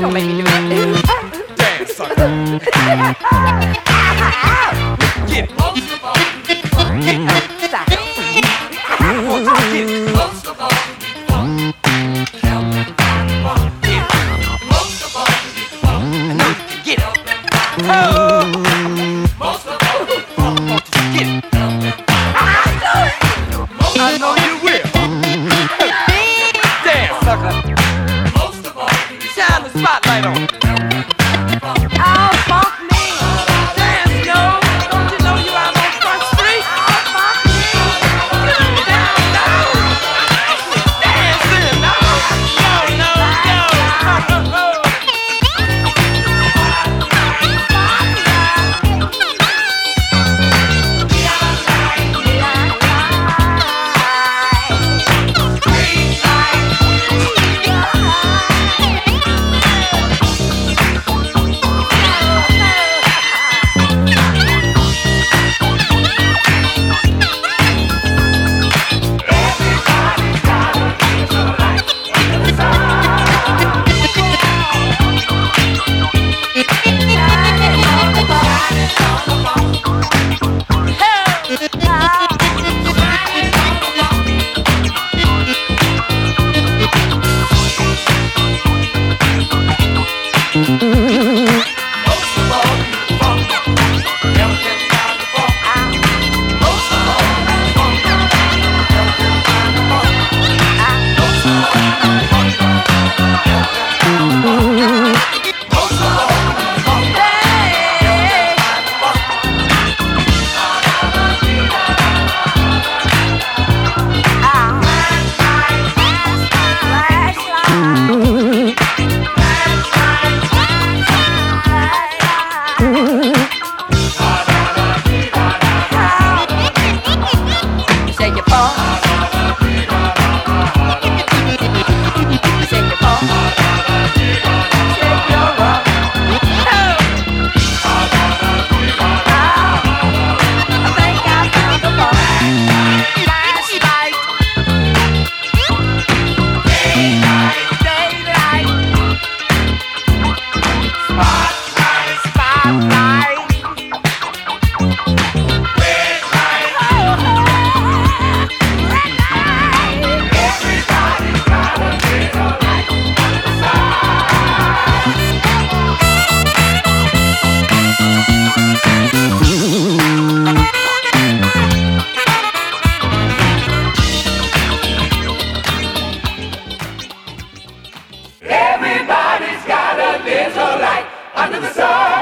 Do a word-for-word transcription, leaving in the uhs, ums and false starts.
Don't make me do that. Damn, sucker. Get it. Most of all, get it. Stop. Get it. Most of all, help me find the one. Get it. Most of all, I know you can get it. Oh, most of all, won't you get it? I know you will. Damn, sucker. Most of all, shine the spotlight on. Oh, funk me. Damn, yo, don't you know you out on Front Street? Oh, funk me. Down, down. Dancing, no, no, no, no. Shake your bum. Shake your bum. Shake your bum. Oh. I think I found the bum. Flashlight. Daylight. Daylight. Spotlight. Spotlight. Everybody's got a little light under the sun.